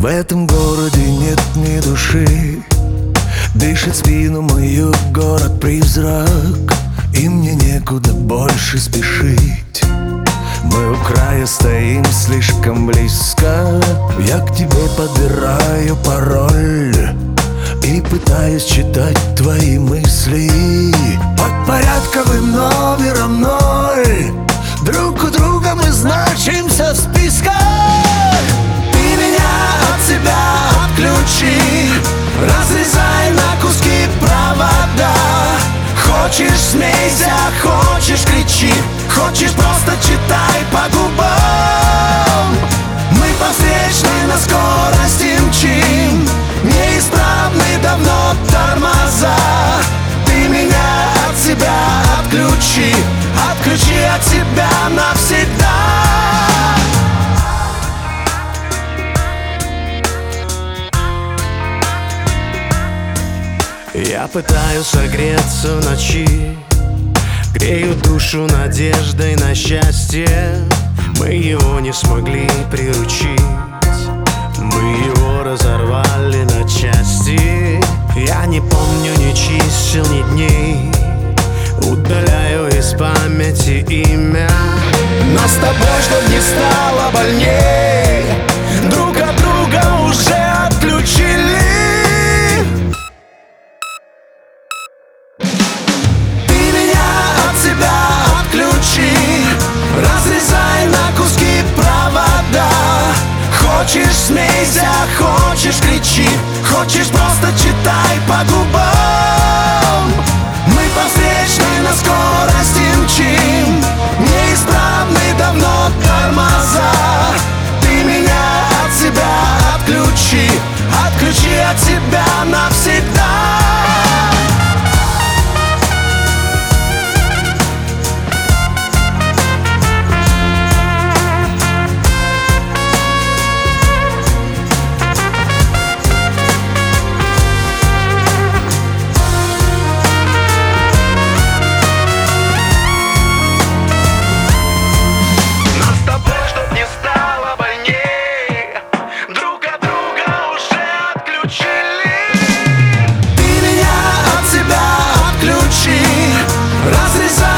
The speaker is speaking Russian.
В этом городе нет ни души, дышит спину мою город-призрак, и мне некуда больше спешить. Мы у края стоим слишком близко. Я к тебе подбираю пароль и пытаюсь читать твои мысли. Под порядковым номером 0 друг у друга мы значимся в списках. Ты меня от себя отключи, разрезай на куски провода. Хочешь смейся, хочешь кричи, хочешь просто читай по губам. Мы по встречной на скорости мчим, неисправны давно тормоза. Ты меня от себя отключи, отключи от себя навсегда. Я пытаюсь согреться в ночи, грею душу надеждой на счастье. Мы его не смогли приручить, мы его разорвали на части. Я не помню ни чисел, ни дней, удаляю из памяти имя. Но с тобой, чтоб не стало больней, друг от друга уже отключили. Разрезай на куски провода. Хочешь смейся, хочешь кричи, хочешь просто читай по губам. Мы по встречной на скорости мчим, неисправны давно тормоза. Ты меня от себя отключи, отключи от себя навсегда. Разрезай